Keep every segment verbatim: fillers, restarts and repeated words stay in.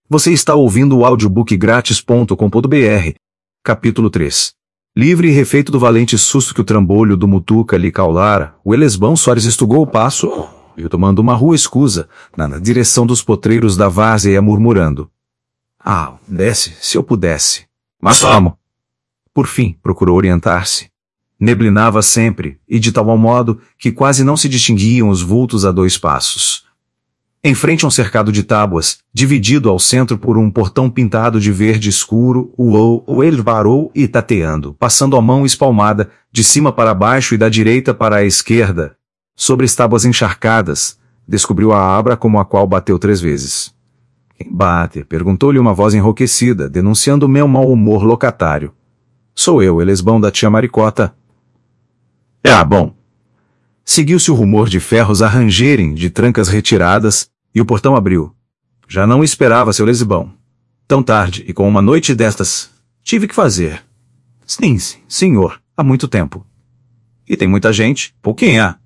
Você está ouvindo o audiobook grátis ponto com ponto br. Capítulo três. Livre e refeito do valente susto que o trambolho do Mutuca lhe caulara, o Elesbão Soares estugou o passo e, tomando uma rua escusa, na, na direção dos potreiros da várzea, ia murmurando. Ah, desce, se eu pudesse. Mas como? Por fim, procurou orientar-se. Neblinava sempre, e de tal modo que quase não se distinguiam os vultos a dois passos. Em frente a um cercado de tábuas, dividido ao centro por um portão pintado de verde escuro, o o ele parou e, tateando, passando a mão espalmada, de cima para baixo e da direita para a esquerda, sobre as tábuas encharcadas, descobriu a abra como a qual bateu três vezes. Quem bate? Perguntou-lhe uma voz enrouquecida, denunciando o meu mau humor locatário. Sou eu, Elesbão da tia Maricota. Ah, bom. Seguiu-se o rumor de ferros a rangerem de trancas retiradas, e o portão abriu. Já não esperava seu Elesbão. Tão tarde, e com uma noite destas, tive que fazer. Sim, sim, senhor, há muito tempo. E tem muita gente, pouquinha.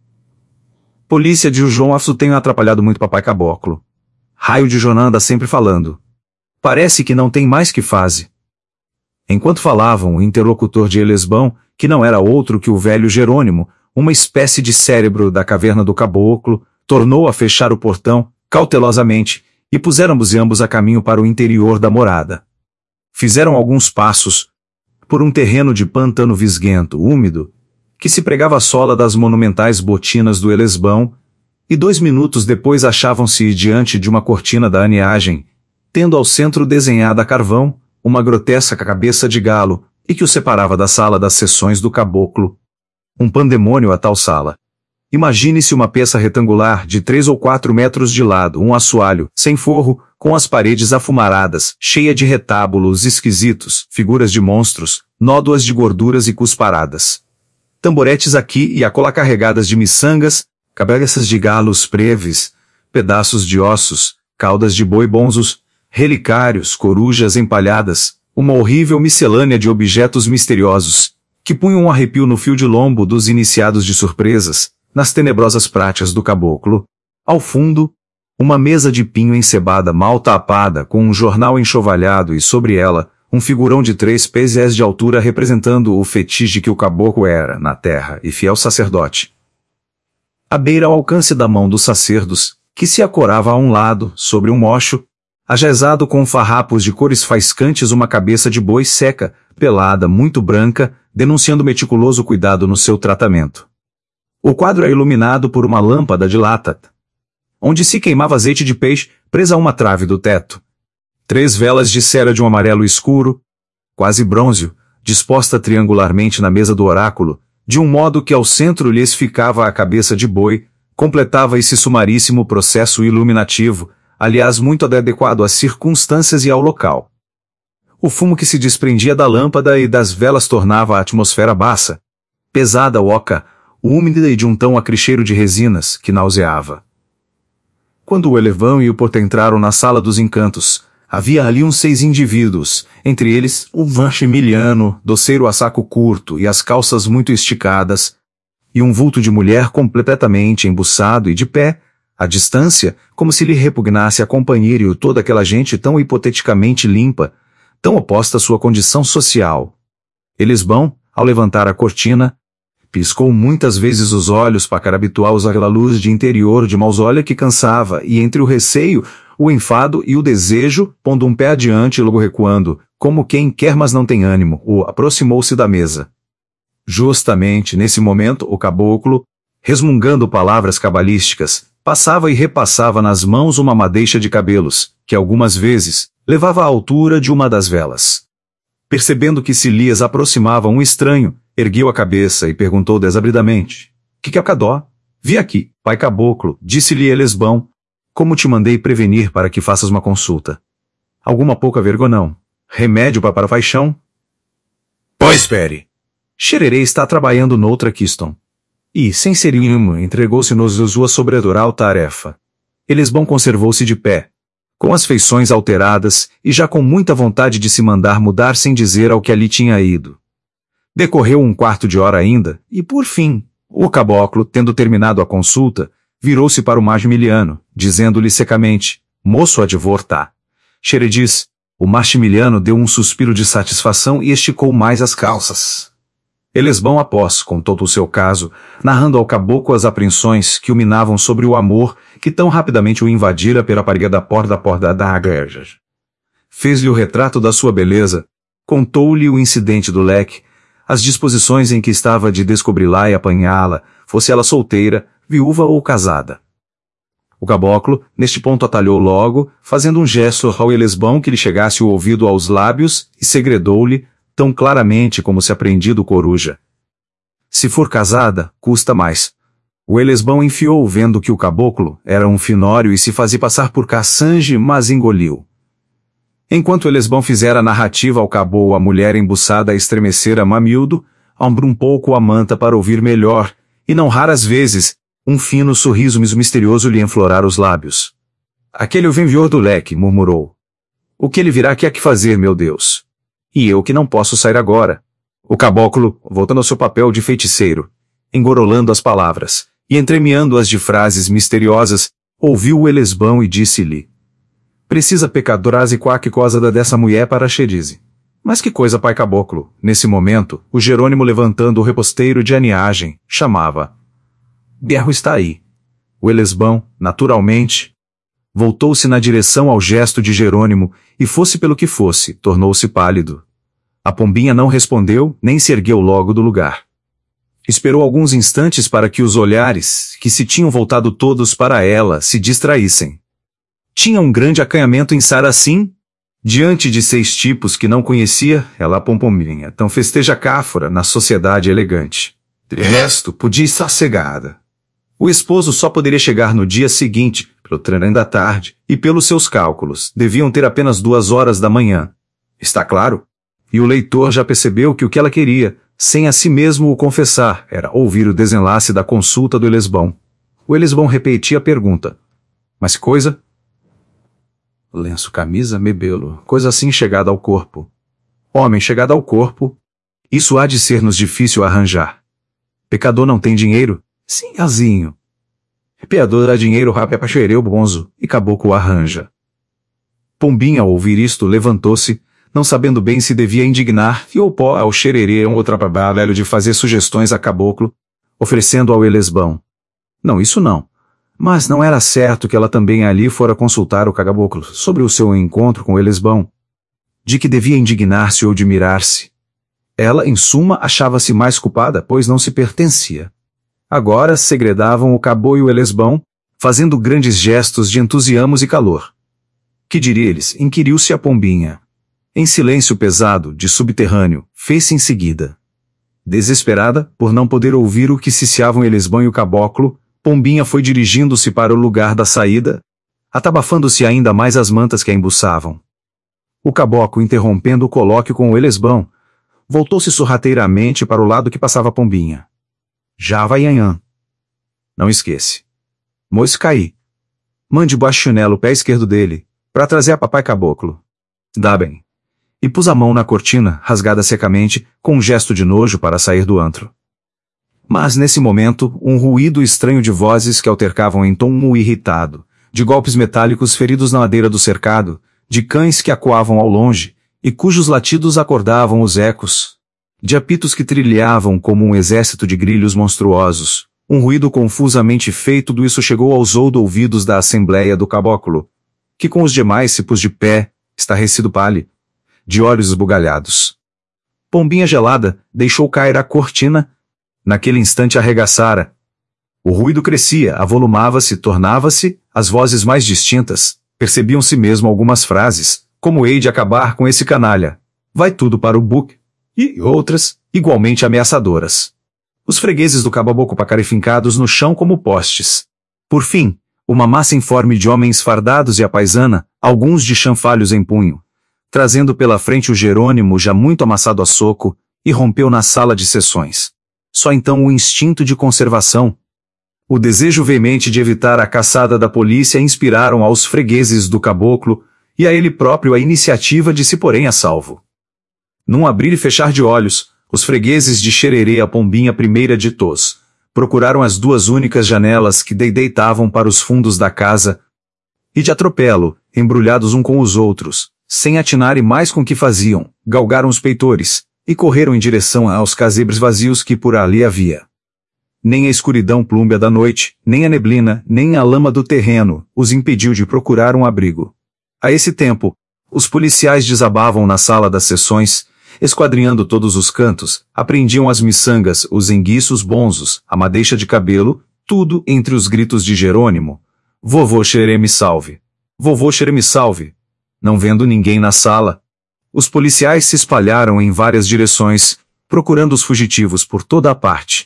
Polícia de João Afso tem atrapalhado muito papai caboclo. Raio de Jonan anda sempre falando. Parece que não tem mais que faze. Enquanto falavam, o interlocutor de Elesbão, que não era outro que o velho Jerônimo, uma espécie de cérebro da caverna do caboclo, tornou a fechar o portão, cautelosamente, e puseram-se ambos a caminho para o interior da morada. Fizeram alguns passos, por um terreno de pântano visguento, úmido, que se pregava a sola das monumentais botinas do Elesbão, e dois minutos depois achavam-se diante de uma cortina da aniagem, tendo ao centro desenhada a carvão, uma grotesca cabeça de galo, e que o separava da sala das sessões do caboclo. Um pandemônio a tal sala. Imagine-se uma peça retangular de três ou quatro metros de lado, um assoalho, sem forro, com as paredes afumaradas, cheia de retábulos esquisitos, figuras de monstros, nódoas de gorduras e cusparadas. Tamboretes aqui e acolá carregadas de miçangas, cabeças de galos preves, pedaços de ossos, caudas de boi bonzos, relicários, corujas empalhadas, uma horrível miscelânea de objetos misteriosos, que punham um arrepio no fio de lombo dos iniciados de surpresas, nas tenebrosas práticas do caboclo. Ao fundo, uma mesa de pinho encebada mal tapada com um jornal enxovalhado e sobre ela, um figurão de três pés de altura representando o fetiche que o caboclo era, na terra, e fiel sacerdote. À beira ao alcance da mão dos sacerdos, que se acorava a um lado, sobre um mocho, ajezado com farrapos de cores faiscantes uma cabeça de boi seca, pelada, muito branca, denunciando meticuloso cuidado no seu tratamento. O quadro é iluminado por uma lâmpada de lata, onde se queimava azeite de peixe, presa a uma trave do teto. Três velas de cera de um amarelo escuro, quase brônzeo, disposta triangularmente na mesa do oráculo, de um modo que ao centro lhes ficava a cabeça de boi, completava esse sumaríssimo processo iluminativo, aliás muito adequado às circunstâncias e ao local. O fumo que se desprendia da lâmpada e das velas tornava a atmosfera baça, pesada, oca, úmida e de um tão acricheiro de resinas, que nauseava. Quando o Elevão e o Porto entraram na sala dos encantos, havia ali uns seis indivíduos, entre eles o Vanchemiliano, doceiro a saco curto e as calças muito esticadas, e um vulto de mulher completamente embuçado e de pé, à distância, como se lhe repugnasse a companhia e toda aquela gente tão hipoteticamente limpa, tão oposta à sua condição social. Elesbão, ao levantar a cortina, piscou muitas vezes os olhos para habituá-los àquela luz de interior de mausolea que cansava, e entre o receio, o enfado e o desejo, pondo um pé adiante e logo recuando, como quem quer mas não tem ânimo, o aproximou-se da mesa. Justamente nesse momento o caboclo, resmungando palavras cabalísticas, passava e repassava nas mãos uma madeixa de cabelos, que algumas vezes levava à altura de uma das velas. Percebendo que se lhes aproximava um estranho, ergueu a cabeça e perguntou desabridamente: Que que é o cadó? Vi aqui, pai caboclo, disse-lhe Elesbão, como te mandei prevenir para que faças uma consulta. Alguma pouca vergonha não. Remédio para, para a paixão? Pois espere. Xererê está trabalhando noutra quiston. E, sem serino, entregou-se-nos a sua sobrenatural tarefa. Elesbão conservou-se de pé, com as feições alteradas, e já com muita vontade de se mandar mudar sem dizer ao que ali tinha ido. Decorreu um quarto de hora ainda, e por fim, o caboclo, tendo terminado a consulta, virou-se para o Magmiliano, dizendo-lhe secamente: Moço advortá, Xerediz, o martimiliano deu um suspiro de satisfação e esticou mais as calças. Elesbão após contou o seu caso, narrando ao caboclo as apreensões que o minavam sobre o amor que tão rapidamente o invadira pela parede da porta porta da igreja. Fez-lhe o retrato da sua beleza, contou-lhe o incidente do leque, as disposições em que estava de descobri-la e apanhá-la, fosse ela solteira, viúva ou casada. O caboclo, neste ponto atalhou logo, fazendo um gesto ao Elesbão que lhe chegasse o ouvido aos lábios, e segredou-lhe, tão claramente como se apreendido coruja. Se for casada, custa mais. O Elesbão enfiou vendo que o caboclo era um finório e se fazia passar por caçange, mas engoliu. Enquanto Elesbão fizera a narrativa ao cabo a mulher embuçada a estremecer a mamildo, ambrou um pouco a manta para ouvir melhor, e não raras vezes, um fino sorriso misterioso lhe enflorar os lábios. Aquele o venvior do leque, murmurou. O que ele virá que há que fazer, meu Deus? E eu que não posso sair agora. O caboclo, voltando ao seu papel de feiticeiro, engorolando as palavras, e entremeando-as de frases misteriosas, ouviu o Elesbão e disse-lhe: Precisa pecadoras e qualquer coisa da dessa mulher para Xerize. Mas que coisa, pai caboclo? Nesse momento, o Jerônimo, levantando o reposteiro de aniagem, chamava. Berro está aí. O Elesbão, naturalmente, voltou-se na direção ao gesto de Jerônimo, e fosse pelo que fosse, tornou-se pálido. A pombinha não respondeu, nem se ergueu logo do lugar. Esperou alguns instantes para que os olhares, que se tinham voltado todos para ela, se distraíssem. Tinha um grande acanhamento em Saracim? Diante de seis tipos que não conhecia, ela a pombinha, tão festeja cáfora na sociedade elegante. De resto, podia estar cegada. O esposo só poderia chegar no dia seguinte, pelo trem da tarde, e pelos seus cálculos, deviam ter apenas duas horas da manhã. Está claro? E o leitor já percebeu que o que ela queria, sem a si mesmo o confessar, era ouvir o desenlace da consulta do Elesbão. O Elesbão repetia a pergunta. Mas coisa? Lenço, camisa, mebelo, coisa assim chegada ao corpo. Homem chegada ao corpo. Isso há de ser-nos difícil arranjar. Pecador não tem dinheiro? Sim, azinho. Peador dá dinheiro rapé para xereu bonzo, e caboclo arranja. Pombinha, ao ouvir isto, levantou-se, não sabendo bem se devia indignar, e ou pó ao xererê um outro trabalho de fazer sugestões a caboclo, oferecendo ao Elesbão. Não, isso não. Mas não era certo que ela também ali fora consultar o caboclo sobre o seu encontro com o Elesbão. De que devia indignar-se ou admirar-se. Ela, em suma, achava-se mais culpada, pois não se pertencia. Agora segredavam o caboclo e o Elesbão, fazendo grandes gestos de entusiasmo e calor. Que diria eles? Inquiriu-se a pombinha. Em silêncio pesado, de subterrâneo, fez-se em seguida. Desesperada, por não poder ouvir o que ciciavam Elesbão e o caboclo, Pombinha foi dirigindo-se para o lugar da saída, atabafando-se ainda mais as mantas que a embuçavam. O caboclo, interrompendo o colóquio com o Elesbão, voltou-se sorrateiramente para o lado que passava a Pombinha. Já vai anhã. Não esquece. Moço caí. Mande baixonelo o pé esquerdo dele, para trazer a papai caboclo. Dá bem. E pus a mão na cortina, rasgada secamente, com um gesto de nojo para sair do antro. Mas nesse momento, um ruído estranho de vozes que altercavam em tom irritado, de golpes metálicos feridos na ladeira do cercado, de cães que acuavam ao longe, e cujos latidos acordavam os ecos, de apitos que trilhavam como um exército de grilhos monstruosos. Um ruído confusamente feito do isso chegou aos ouvidos da assembleia do caboclo, que com os demais se pôs de pé, estarrecido pálido, de olhos esbugalhados. Pombinha gelada deixou cair a cortina. Naquele instante arregaçara. O ruído crescia, avolumava-se, tornava-se, as vozes mais distintas, percebiam-se mesmo algumas frases, como hei de acabar com esse canalha, vai tudo para o buque, e outras, igualmente ameaçadoras. Os fregueses do caboclo pacarifincados no chão como postes. Por fim, uma massa informe de homens fardados e a paisana, alguns de chanfalhos em punho, trazendo pela frente o Jerônimo já muito amassado a soco, e rompeu na sala de sessões. Só então o instinto de conservação, o desejo veemente de evitar a caçada da polícia inspiraram aos fregueses do caboclo, e a ele próprio a iniciativa de se porem a salvo. Num abrir e fechar de olhos, os fregueses de Xererê a Pombinha primeira de Tos, procuraram as duas únicas janelas que deitavam para os fundos da casa, e de atropelo, embrulhados um com os outros, sem atinarem mais com o que faziam, galgaram os peitores, e correram em direção aos casebres vazios que por ali havia. Nem a escuridão plúmbea da noite, nem a neblina, nem a lama do terreno, os impediu de procurar um abrigo. A esse tempo, os policiais desabavam na sala das sessões, esquadrinhando todos os cantos, apreendiam as miçangas, os enguiços bonzos, a madeixa de cabelo, tudo entre os gritos de Jerônimo. Vovô Xereme salve! Vovô Xereme salve! Não vendo ninguém na sala, os policiais se espalharam em várias direções, procurando os fugitivos por toda a parte.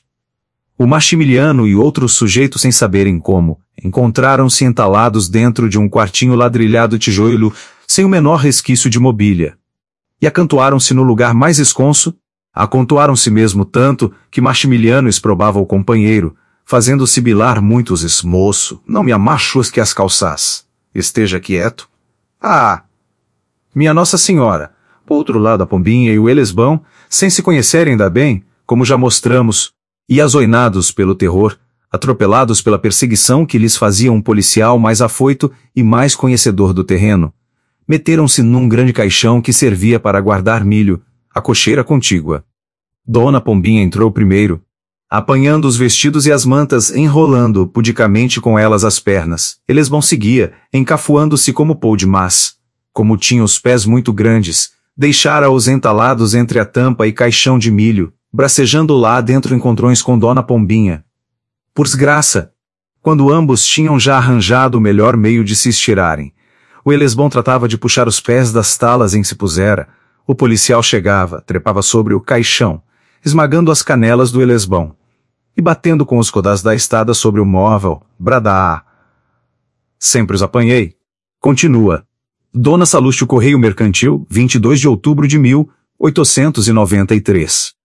O Maximiliano e outros sujeitos, sem saberem como, encontraram-se entalados dentro de um quartinho ladrilhado tijolo, sem o menor resquício de mobília. E acantoaram-se no lugar mais esconso, acontoaram-se mesmo tanto que Maximiliano exprobava o companheiro, fazendo sibilar muitos es moço, não me amachos que as calças. Esteja quieto. Ah! Minha Nossa Senhora! Por outro lado a Pombinha e o Elesbão, sem se conhecerem ainda bem, como já mostramos, e azoinados pelo terror, atropelados pela perseguição que lhes fazia um policial mais afoito e mais conhecedor do terreno, meteram-se num grande caixão que servia para guardar milho, a cocheira contígua. Dona Pombinha entrou primeiro, apanhando os vestidos e as mantas, enrolando pudicamente com elas as pernas. Elesbão seguia, encafuando-se como pôde, mas, como tinha os pés muito grandes, deixara-os entalados entre a tampa e caixão de milho, bracejando lá dentro encontrões com Dona Pombinha. Por desgraça, quando ambos tinham já arranjado o melhor meio de se estirarem, o Elesbão tratava de puxar os pés das talas em que se pusera, o policial chegava, trepava sobre o caixão, esmagando as canelas do Elesbão, e batendo com os codás da estada sobre o móvel, bradá. Sempre os apanhei. Continua. Dona Salúcio Correio Mercantil, vinte e dois de outubro de mil oitocentos e noventa e três.